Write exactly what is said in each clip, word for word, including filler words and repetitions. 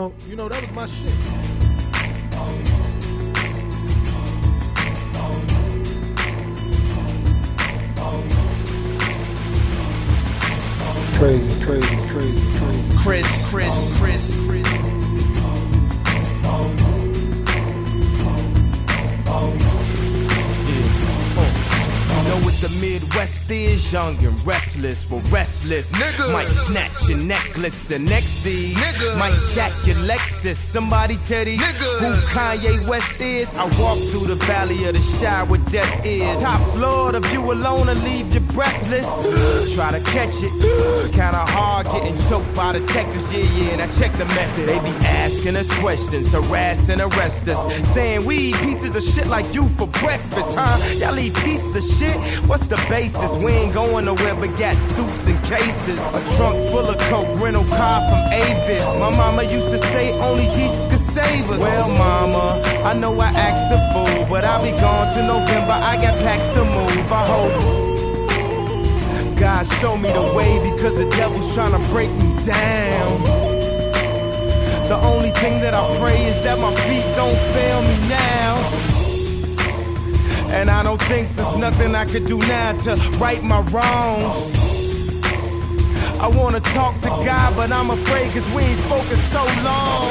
know, you know, that was my shit. Crazy, crazy, crazy, crazy. Chris, Chris, Chris, Chris. You know what the Midwest is, young and restless, for restless. Nigga. Might snatch your necklace, the next D. Nigga. Might jack your Lexus. Somebody tell these Nigga. who Kanye West is. I walk through the valley of the Shire where death is. Top floor, the view alone will leave you breathless. Try to catch it, it's kinda hard getting choked by the detectives. Yeah, yeah, and I check the method. They be asking us questions, harass and arrest us, saying we eat pieces of shit like you for breakfast, huh? Y'all eat pieces of shit? What's the basis? We ain't going nowhere but got suits and cases. A trunk full of coke, rental car from Avis. My mama used to say only Jesus could save us. Well, mama, I know I act the fool, but I'll be gone to November. I got packs to move. I hope God show me the way, because the devil's trying to break me down. The only thing that I pray is that my feet don't fail me now. And I don't think there's nothing I could do now to right my wrongs. I wanna talk to God, but I'm afraid cause we ain't spoken so long.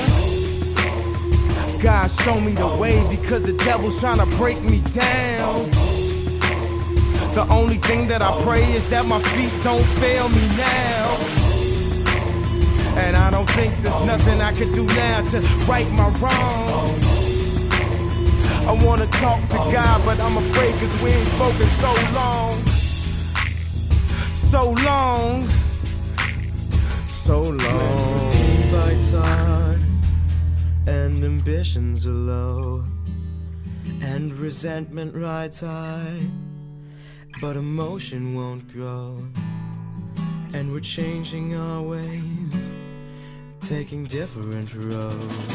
God show me the way, because the devil's trying to break me down. The only thing that I pray is that my feet don't fail me now. And I don't think there's nothing I could do now to right my wrongs. I wanna talk to God, but I'm afraid cause we ain't spoken so long. So long. So long. Routine bites hard, and ambitions are low, and resentment rides high, but emotion won't grow. And we're changing our ways, taking different roads.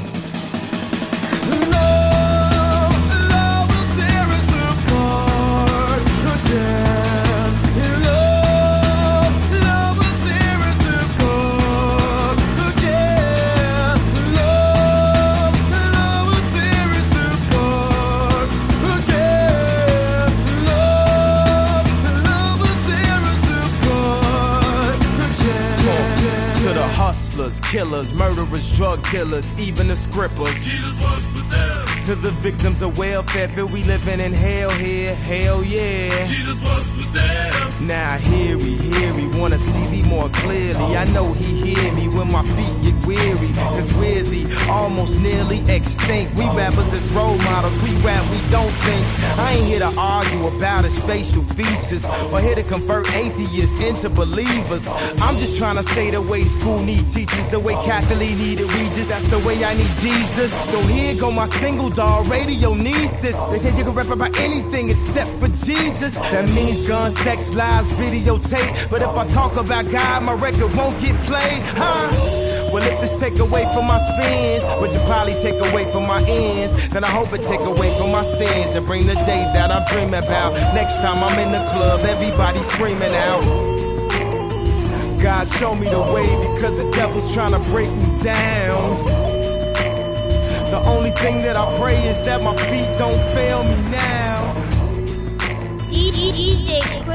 Love, love will tear us apart again. Love, love will tear us apart again. Love, love will tear us apart again. Love, love will tear us apart again. To the hustlers, killers, murderers, drug dealers, even the scrippers. Jesus was with them. To the victims of welfare, feel we living in hell here, hell yeah. Jesus was with them. Now hear me, hear me, wanna see thee more clearly. I know he hear me when my feet get weary, cause we're the almost nearly extinct. We rappers as role models, we rap, we don't think. I ain't here to argue about his facial features, or here to convert atheists into believers. I'm just trying to say the way school need teachers, the way Catholic needed Regis, that's the way I need Jesus. So here go my single dog, radio needs this. They said you can rap about anything except for Jesus. That means guns, sex, lives, videotape. But if I talk about God, my record won't get played, huh? Well, if this take away from my spins, which will probably take away from my ends, then I hope it take away from my sins and bring the day that I'm dreaming about. Next time I'm in the club, everybody screaming out. God show me the way, because the devil's trying to break me down. The only thing that I pray is that my feet don't fail me now. D J